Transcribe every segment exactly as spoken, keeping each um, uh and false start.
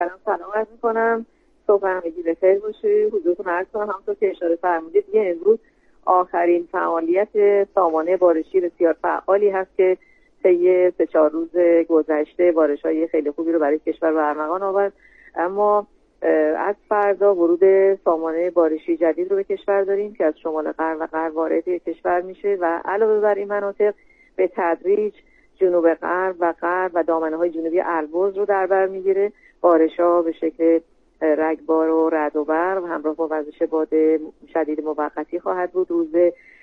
سلام سلام عرض می‌کنم. صبح همگی بخیر باشه. حضورتون عرض کنم همونطور که اشاره فرمودید دیگه امروز آخرین فعالیت سامانه بارشی بسیار فعالی هست که طی سه چهار روز گذشته بارش‌های خیلی خوبی رو برای کشور به ارمغان آورد. اما از فردا ورود سامانه بارشی جدید رو به کشور داریم که از شمال غرب و غرب وارد کشور میشه و علاوه بر این مناطق به تدریج جنوب غرب و غرب و دامنه‌های جنوبی البرز رو در بر میگیره. بارش‌ها به شکل رگبار و رعد و برق همراه با وزش باد شدید موقتی خواهد بود. روز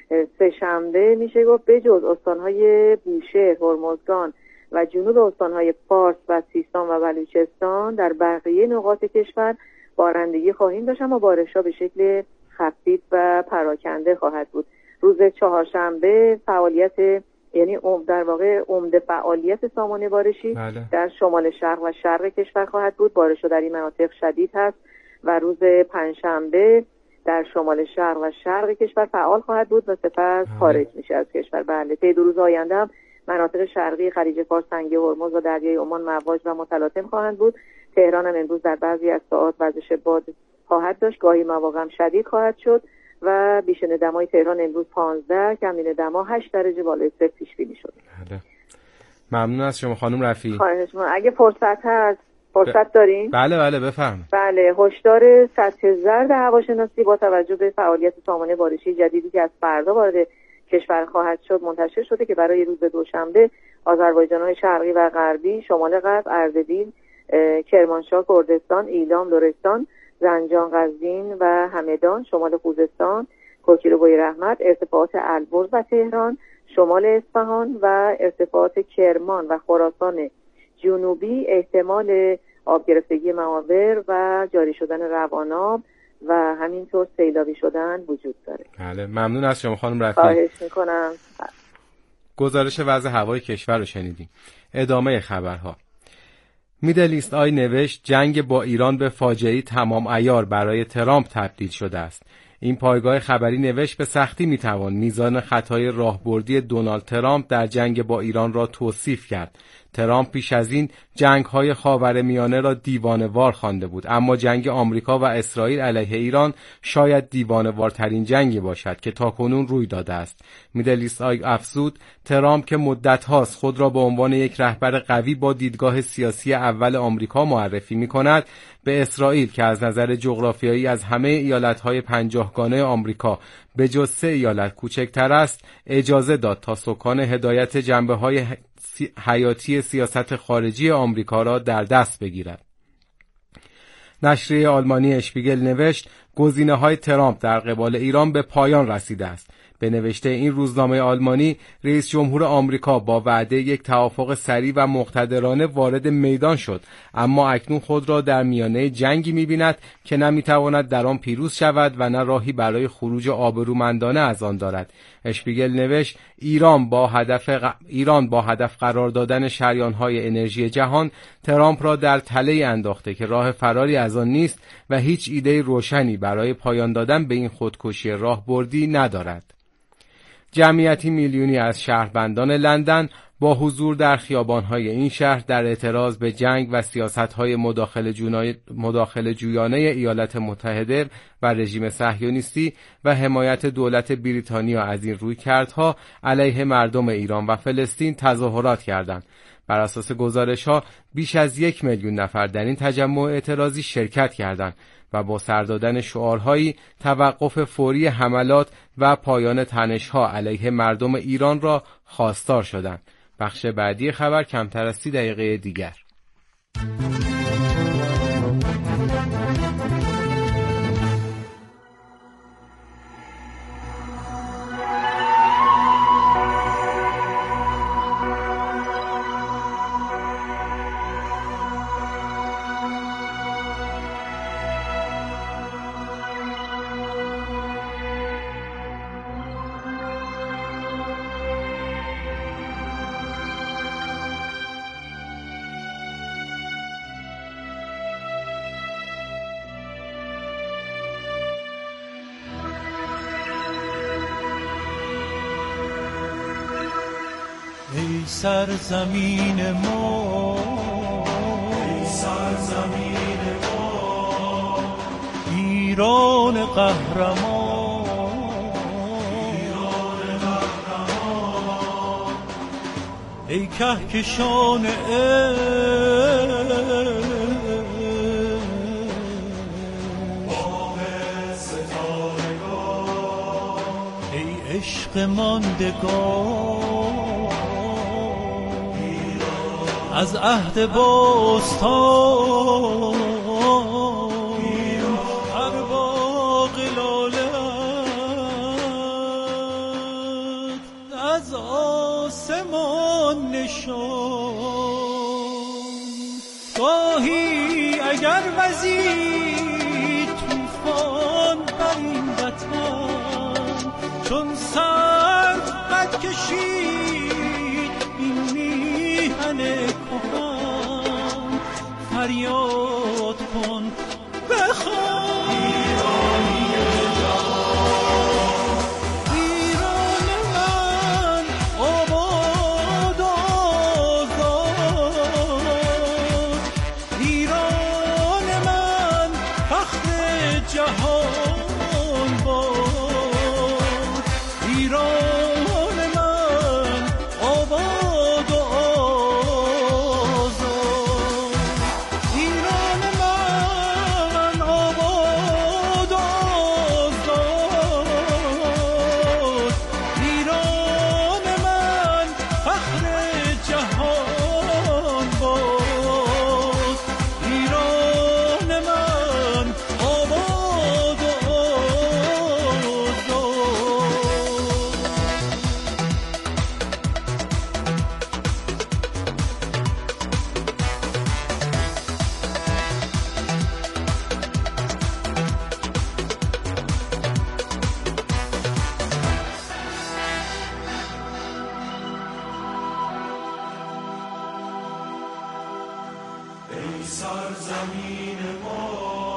سه شنبه میشه گفت به جز استان‌های بوشهر، هرمزگان و جنوب استان‌های فارس و سیستان و بلوچستان در بقیه نقاط کشور بارندگی خواهیم داشت، اما بارش‌ها به شکل خفیف و پراکنده خواهد بود. روز چهارشنبه فعالیت یعنی در واقع عمده فعالیت سامانه بارشی بله. در شمال شرق و شرق کشور خواهد بود. بارش‌ها در این مناطق شدید هست و روز پنجشنبه در شمال شرق و شرق کشور فعال خواهد بود و سپس خارج میشه از کشور. بله، طی دو روز آینده هم مناطق شرقی خلیج فارس، تنگه هرمز و دریای عمان مواج و متلاطم خواهند بود. تهران هم امروز در بعضی از ساعات وزش باد خواهد داشت، گاهی مواقع هم شدید خواهد شد و بیشتر دمای تهران امروز پانزده، کمین دما هشت درجه بالای صفر پیش بینی شده. بله. ممنون از شما خانم رفیعی. خواهش می‌کنم. اگه فرصت هست فرصت ب... داریم؟ بله بله بفرمایید. بله، هشدار سطح زرد هواشناسی با توجه به فعالیت سامانه بارشی جدیدی که از فردا وارد کشور خواهد شد منتشر شده که برای روز دوشنبه آذربایجان‌های شرقی و غربی، شمال غرب، اردبیل، کرمانشاه، کردستان، ایلام، لرستان، زنجان، قزوین و همدان، شمال خوزستان، کوکیلوبوی رحمت، ارتفاعات البرز و تهران، شمال اصفهان و ارتفاعات کرمان و خراسان جنوبی احتمال آب گرفتگی معابر و جاری شدن رواناب و همینطور سیلابی شدن وجود داره. بله، ممنون از شما خانم رفیعی. خواهش میکنم. گزارش وضع هوای کشور رو شنیدیم. ادامه خبرها. میدل ایست آی نوشت جنگ با ایران به فاجعه‌ای تمام عیار برای ترامپ تبدیل شده است. این پایگاه خبری نوشت به سختی میتوان میزان خطای راهبردی دونالد ترامپ در جنگ با ایران را توصیف کرد. ترامپ پیش از این جنگ‌های خاورمیانه را دیوانه‌وار خوانده بود، اما جنگ آمریکا و اسرائیل علیه ایران شاید دیوانه‌وارترین جنگی باشد که تاکنون روی داده است. میدل ایست آی افزود ترامپ که مدت‌هاست خود را به عنوان یک رهبر قوی با دیدگاه سیاسی اول آمریکا معرفی می‌کند، به اسرائیل که از نظر جغرافیایی از همه ایالت‌های پنجاهگانه آمریکا به جز سه ایالت کوچکتر است، اجازه داد تا سکان هدایت جنبه‌های حیاتی سیاست خارجی آمریکا را در دست بگیرد. نشریه آلمانی اشپیگل نوشت گزینه‌های ترامپ در قبال ایران به پایان رسیده است. به نوشته این روزنامه آلمانی، رئیس جمهور آمریکا با وعده یک توافق سریع و مقتدرانه وارد میدان شد، اما اکنون خود را در میانه جنگی می‌بیند که نمی‌تواند در آن پیروز شود و نه راهی برای خروج آبرومندانه از آن دارد. اشپیگل نوشت ایران با هدف ق... ایران با هدف قرار دادن شریان‌های انرژی جهان ترامپ را در تله انداخته که راه فراری از آن نیست و هیچ ایده روشنی برای پایان دادن به این خودکشی راهبردی ندارد. جمعیتی میلیونی از شهروندان لندن با حضور در خیابان‌های این شهر در اعتراض به جنگ و سیاست‌های مداخله جویانه مداخله جویانه ایالات متحده و رژیم صهیونیستی و حمایت دولت بریتانیا از این رویکردها علیه مردم ایران و فلسطین تظاهرات کردند. بر اساس گزارش‌ها بیش از یک میلیون نفر در این تجمع اعتراضی شرکت کردند و با سر دادن شعارهایی توقف فوری حملات و پایان تنش‌ها علیه مردم ایران را خواستار شدند. بخش بعدی خبر کمتر از سی دقیقه دیگر. سرزمین ما، ای سرزمین ایران قهرمان، ای کهکشان عشق، ای عشق ماندگار از عهد باستان، هر باغ لاله‌ات از آسمان نشان. گاهی اگر وزید طوفان بر این وطن، چون سر قد کشید این میهن کهن، فریاد کن بخوان ایرانی جان، ایران من آباد آزاد، ایران من فخر جهان باد، ایران من آباد و آزاد، ایران من آباد و آزاد، ایران من فخر جهان باد، ایران من آباد و آزاد. ای سرزمین ما،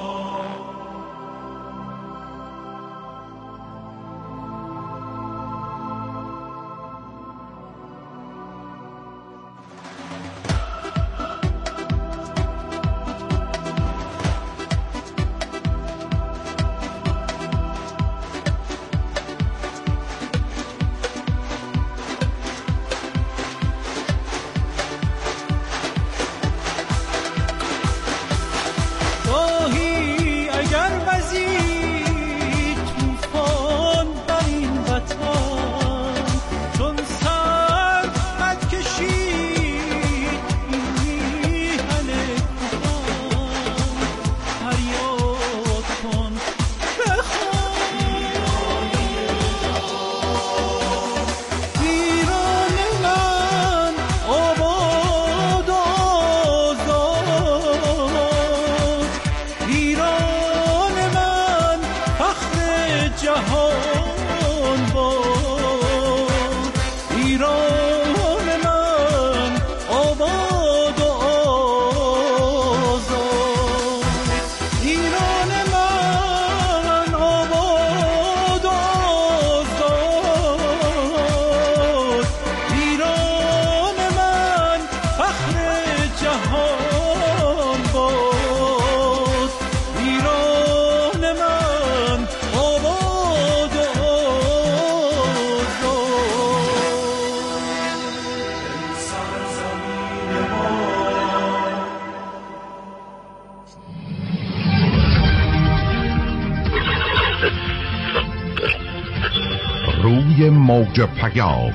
گاهی اگر وزید طوفان بر این وطن، چون سر قد کشید این میهن کهن، فریاد کن بخوان ایران من آباد و آزاد، ایران من فخر جهان باد، ایران من آباد و آزاد، ایران من آباد و آزاد، ایران من فخر جهان باد، ایران من آباد و آزاد. ای سرزمین ما، روی موج پیام.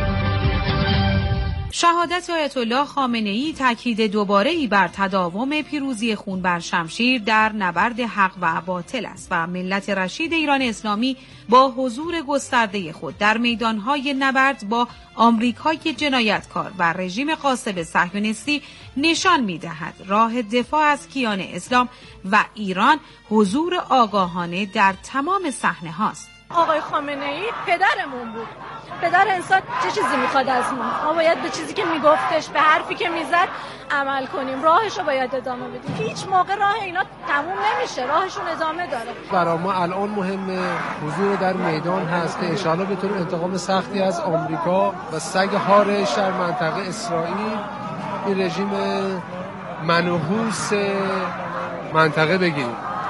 شهادت آیت الله خامنه‌ای تاکید دوباره‌ای بر تداوم پیروزی خون بر شمشیر در نبرد حق و باطل است و ملت رشید ایران اسلامی با حضور گسترده خود در میدانهای نبرد با آمریکای جنایتکار و رژیم غاصب صهیونیستی نشان می‌دهد راه دفاع از کیان اسلام و ایران حضور آگاهانه در تمام صحنه هاست. آقای خامنه‌ای پدرمون بود. پدر انسان چه چیزی میخواد از ما؟ ما باید به چیزی که میگفتش، به حرفی که میزد عمل کنیم. راهشو باید ادامه بدیم. هیچ موقع راه اینا تموم نمیشه. راهشون ادامه داره. برای ما الان مهمه حضور در میدان هست که انشاءالله بتونیم انتقام سختی از آمریکا و سگ هارش در منطقه اسرائیل، این رژیم منحوس منطقه بگیریم.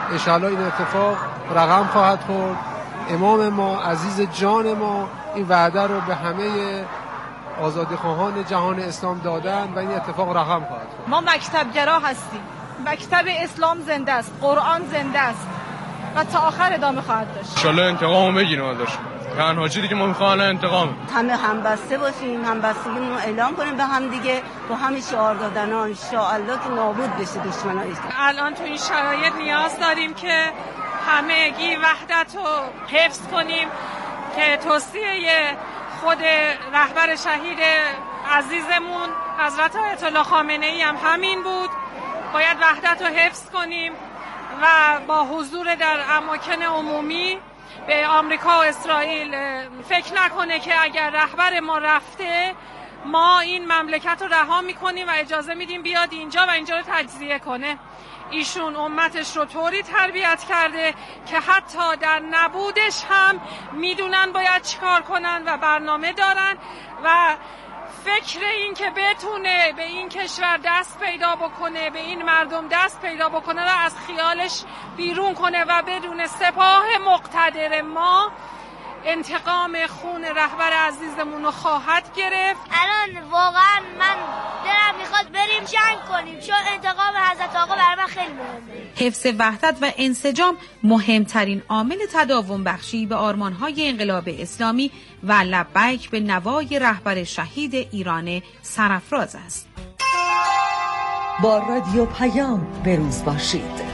انشاءالله این اتفاق رقم خواهد خورد. امام ما، عزیز جان ما، این وعده رو به همه آزادیخواهان جهان اسلام دادن و این اتفاق رقم خواهد خورد. ما مکتبگرا هستیم، مکتب اسلام زنده است، قرآن زنده است و تا آخر ادامه خواهد داشت. انشالله انتقامو بگیریم ازش. تنها چیزی که ما می‌خوایم انتقام. همه همبسته باشیم، همبستگیمون رو اعلام کنیم به هم دیگه، با همین شعار دادن ها ان شاء الله که نابود بشه دشمنای اسلام. الان تو این شرایط نیاز داریم که همگی وحدت رو حفظ کنیم که توصیه خود رهبر شهید عزیزمون حضرت آیت الله خامنه ای هم همین بود. باید وحدت رو حفظ کنیم و با حضور در اماکن عمومی به آمریکا و اسرائیل فکر نکنه که اگر رهبر ما رفته ما این مملکت رو رها میکنیم و اجازه میدیم بیاد اینجا و اینجا رو تجزیه کنه. ایشون امتش رو طوری تربیت کرده که حتی در نبودش هم میدونن باید چیکار کنن و برنامه دارن و فکر این که بتونه به این کشور دست پیدا بکنه، به این مردم دست پیدا بکنه و از خیالش بیرون کنه و بدون سپاه مقتدر ما انتقام خون رهبر عزیزمون رو خواهد گرفت. الان واقعا من دلم میخواد بریم جنگ کنیم چون انتقام حضرت آقا برای من خیلی مهمه. حفظ وحدت و انسجام مهمترین عامل تداوم بخشی به آرمان‌های انقلاب اسلامی و لبیک به نوای رهبر شهید ایران سرافراز است. با رادیو پیام بروز باشید.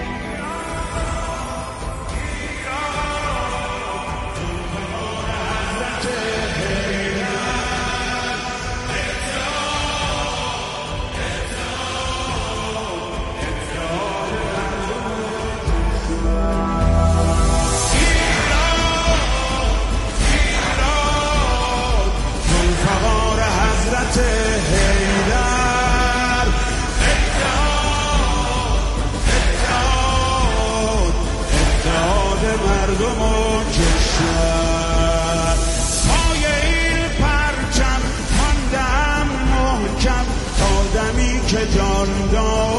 که جان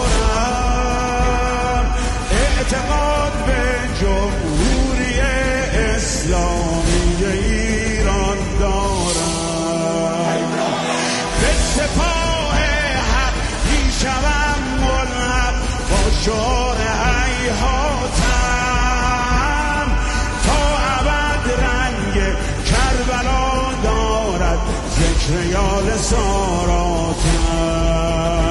دارم اعتقاد به جمهوری اسلامی ایران دارم، به سپاه حق میشوم ملحق با شعار هیهاتم تا ابد رنگ کربلا دارد ذکر یال ساراتم.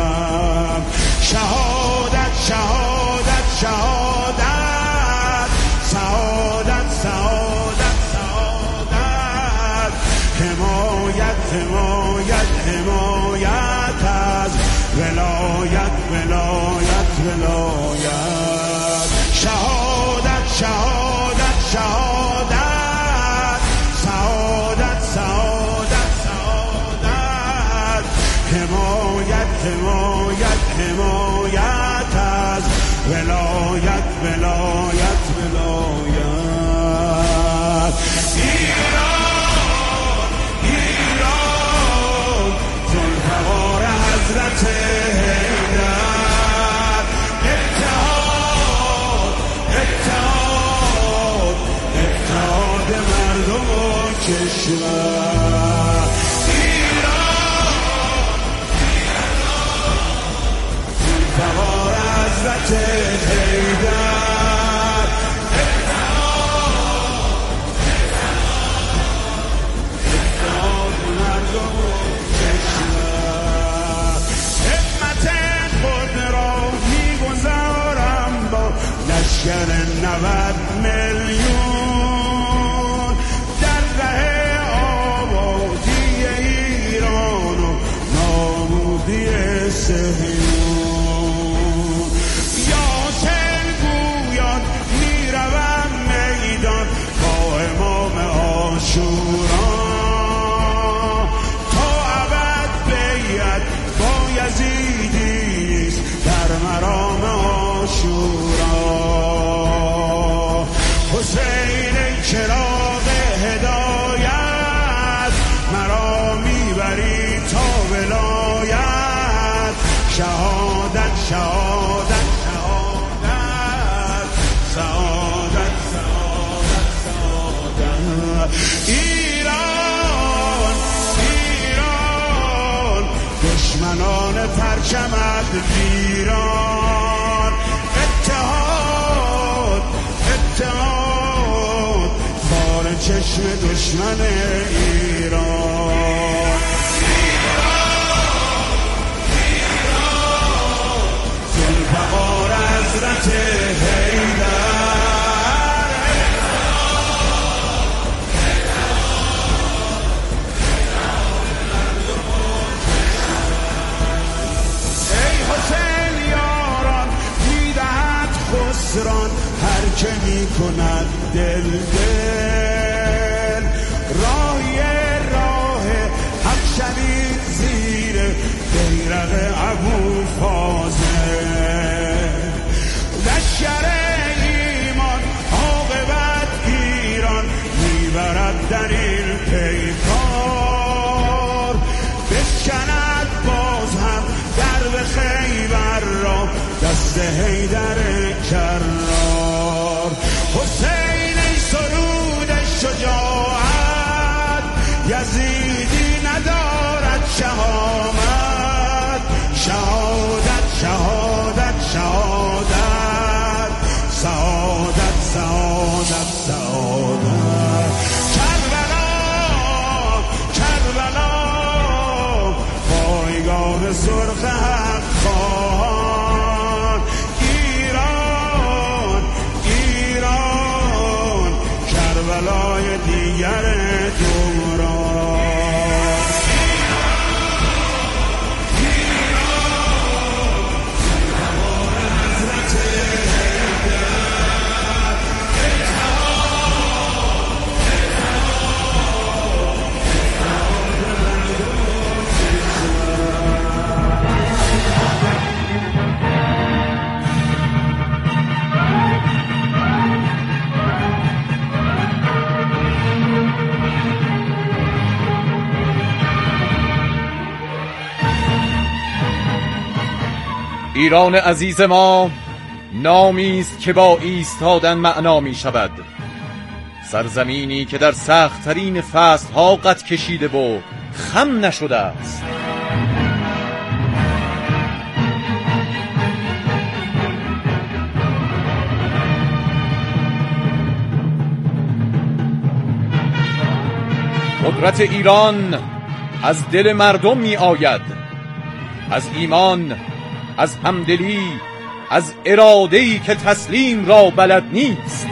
شهادت شهادت شهادت سعادت سعادت سعادت حمایت حمایت حمایت از ولایت ولایت ولایت شهادت شهادت شهادت سعادت سعادت سعادت حمایت حمایت حمایت از ولایت ولایت ولایت ایران ایران ذوالفقار حضرت حیدر اتحاد اتحاد اتحاد مردم و کشور ذوالفقار حضرت حیدر اتحاد مردم و کشور خدمت خود را میگذارم با لشکر نود میلیون در ره آبادی ایران و نابودی صهیون. شورا تا ابد بیعت با یزیدیست در مرام عاشورا. پرچمت ویران. اتحاد اتحاد بار چشم دشمن ایران. ذوالفقار حضرت حیدر. هر که می کند دل دل راهی راه حق شوید زیر بیرق ابوالفاضل. لشکر ایمان عاقبت ایران میبرد در این پیکار. بشکند باز هم درب خیبر را دست حیدر کرار. حسین ای سرود شجاعت یزیدی ندارد شهامت. شهادت شهادت شهادت سعادت سعادت سعادت. کربلا کربلا پایگاه سرخ حق خواهان. ایران ایران کربلای دیگر دوران. ایران عزیز ما نامی است که با ایستادن معنا می شود. سرزمینی که در سخت‌ترین فصل‌ها قد کشیده و خم نشده است. قدرت ایران از دل مردم می آید، از ایمان، از همدلی، از اراده‌ای که تسلیم را بلد نیست.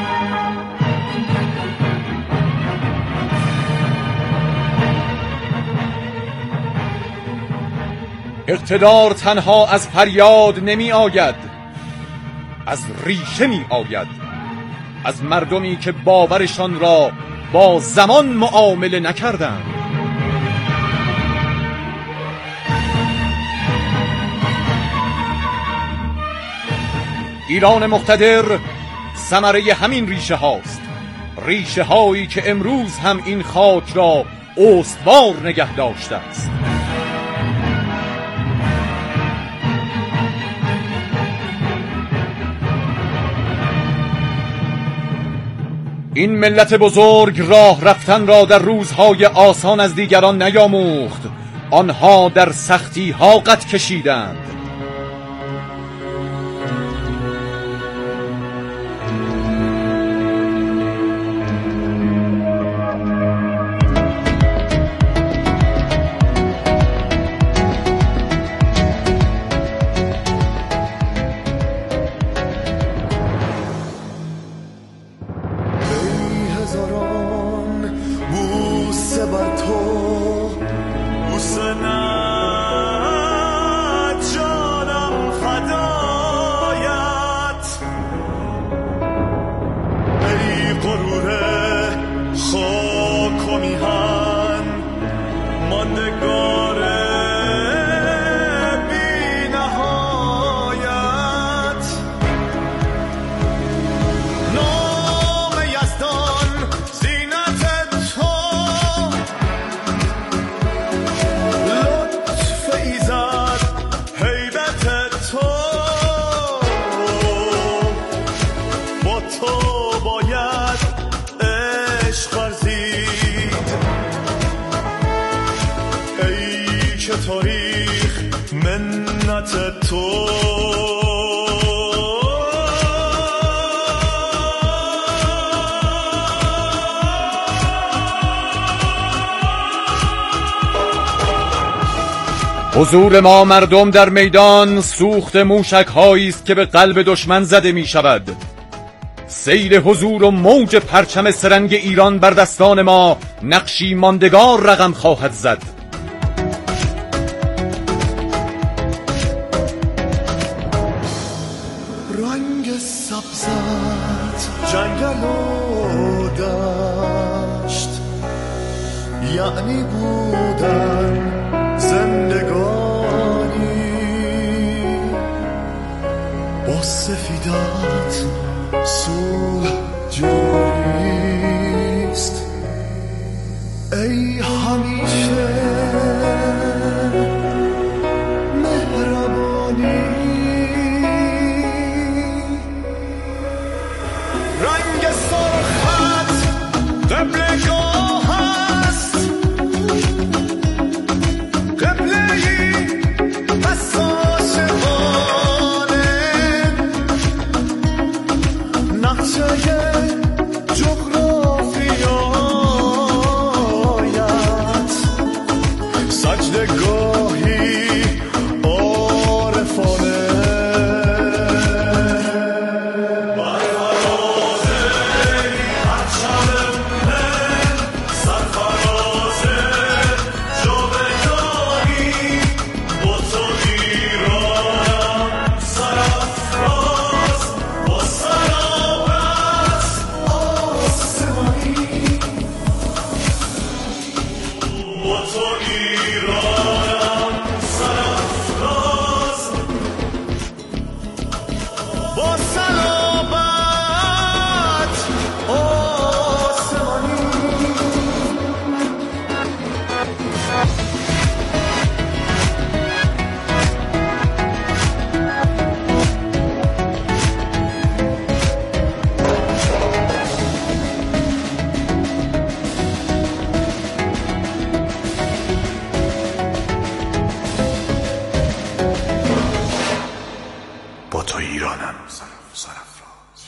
اقتدار تنها از فریاد نمی آید، از ریشه می آید، از مردمی که باورشان را با زمان معامله نکردند. ایران مقتدر ثمره همین ریشه هاست، ریشه هایی که امروز هم این خاک را استوار نگه داشته است. این ملت بزرگ راه رفتن را در روزهای آسان از دیگران نیاموخت، آنها در سختی ها قد کشیدند. بر تو بوسه نجات غیرت تو حضور ما مردم در میدان سوخت موشک هایی است که به قلب دشمن زده می شود. سیل حضور و موج پرچم سرنگ ایران بر دستان ما نقشی ماندگار رقم خواهد زد. رنگ سبزت جنگل و دشت یعنی بودن زندگانی با سفیدت صلح جاریست ای همیشه مهربانی. رنگ سرخت قبلگاه هست قبله‌ای حساس حاله نقشه جغرافیایت سجدگاهی عارفانه با تو ایرانم سرفراز.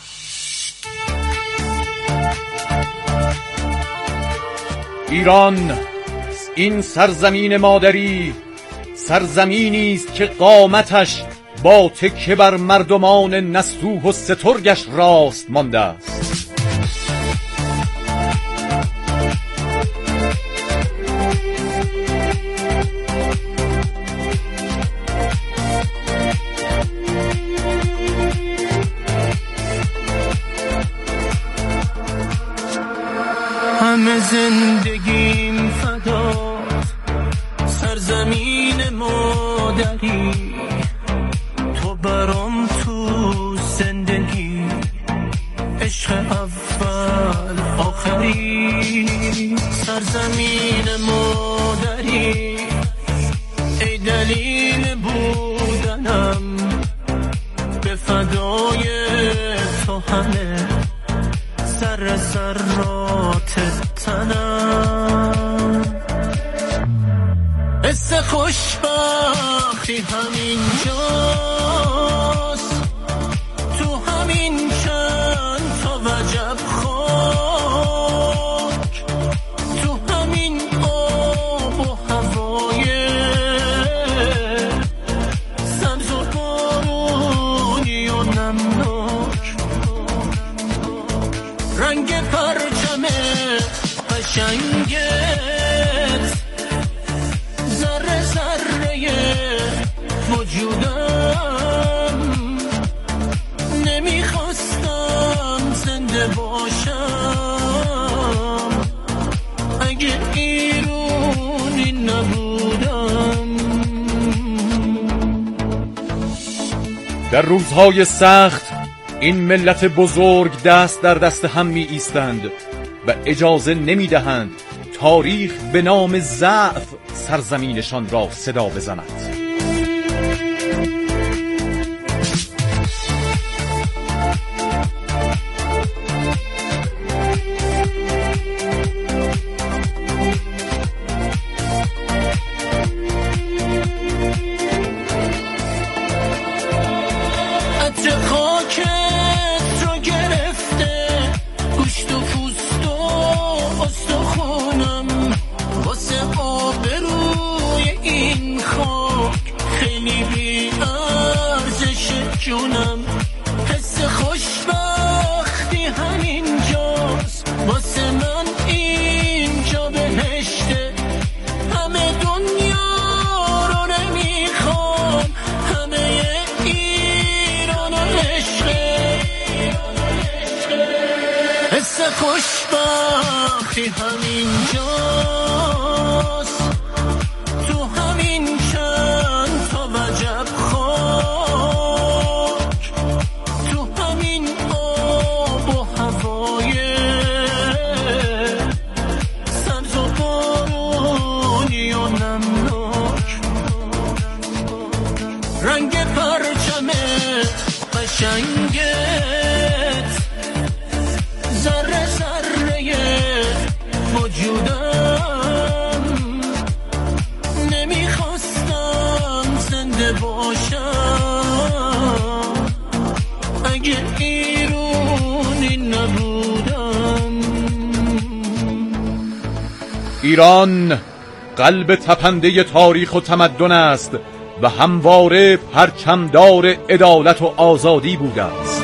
ایران، این سرزمین مادری سرزمینی است که قامتش با تکیه بر مردمان نستوه و سترگش راست مانده است. همه زندگیم فدات سرزمین مادری تو برام تو زندگی عشق اول آخری. سرزمین مادری ای دلیل بودنم به فدای تو همه سر سرات تنم. حس خوشبختی همینجاست تو همین چند تا وجب خاک تو همین آب و هوای سبز و بارونی و نمناک. رنگ پرچم قشنگت ذره ذره وجودم نمیخواستم زنده باشم اگه ایرونی نبودم. در روزهای سخت این ملت بزرگ دست در دست هم می ایستند و اجازه نمی دهند تاریخ به نام ضعف سرزمینشان را صدا بزند. عطر خاکت رو گرفته گوشت و پوست و استخونم واسه آبروی این خاک خیلی بی ارزش جونم حس خوشبختی همینجاست واسه من اینجا بهشته همه دنیا رو نمیخوام همه ایران عشقه حس خوشبختی همینجاست تو همین چند تا وجب خاک تو همین آب و هوای سبز و بارونی و نمناک رنگ پرچم قشنگت ذره ذره وجودم نمیخواستم زنده باشم اگه ایرانی نبودم. ایران قلب تپنده تاریخ و تمدن است و همواره پرچمدار عدالت و آزادی بوده است.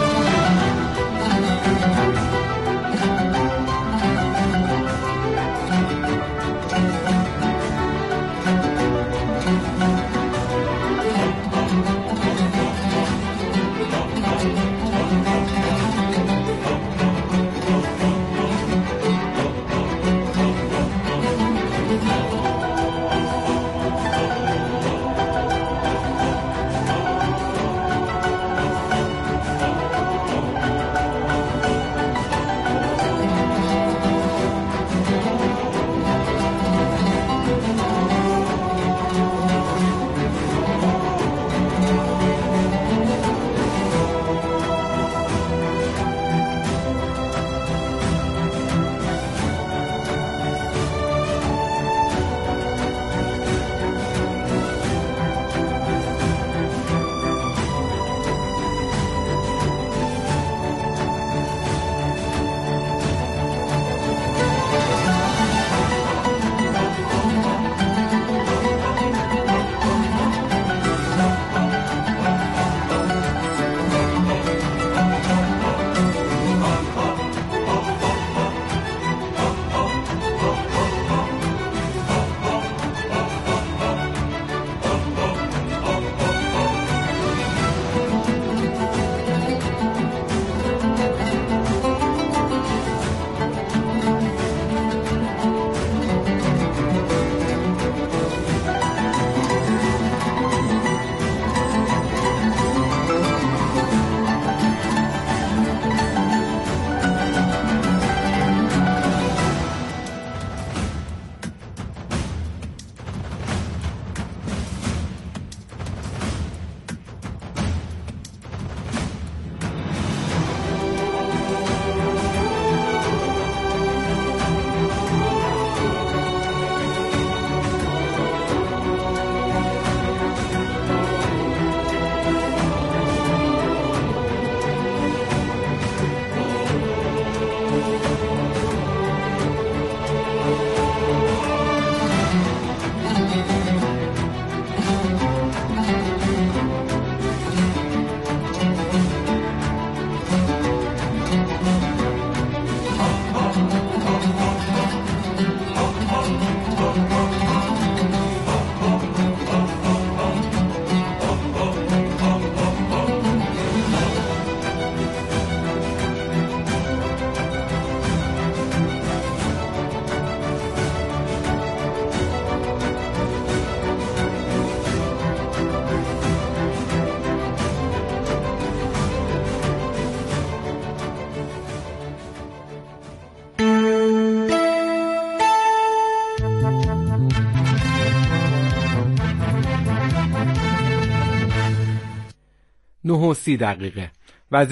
نه و سی دقیقه.